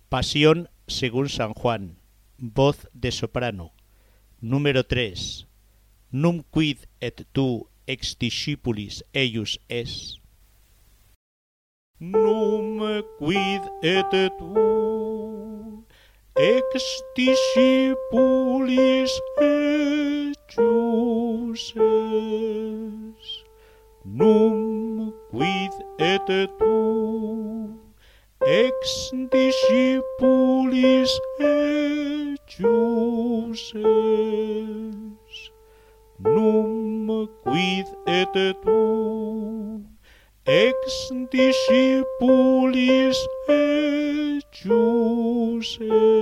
Pasión según San Juan, voz de soprano. Número 3. Num quid et tu ex discipulis eius es. Num quid et tu ex discipulis eius es. Num quid et tu ex discipulis eius es. Num quid et tu ex discipulis eius es.